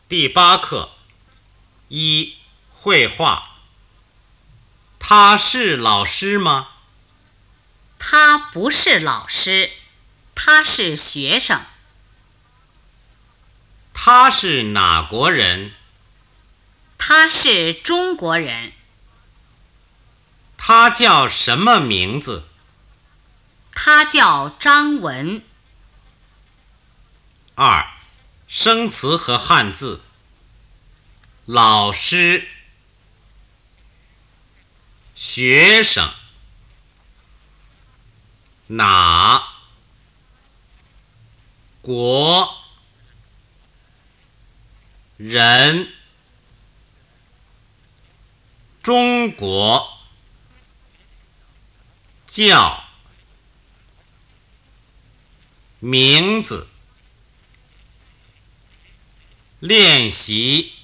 第8课1绘画。他是老师吗？ 他不是老师，他是学生。 他是哪国人？ 他是中国人。 他叫什么名字？ 他叫张文。 2生词和汉字。老师，学生，哪，国，人，中国，叫，名字，练习。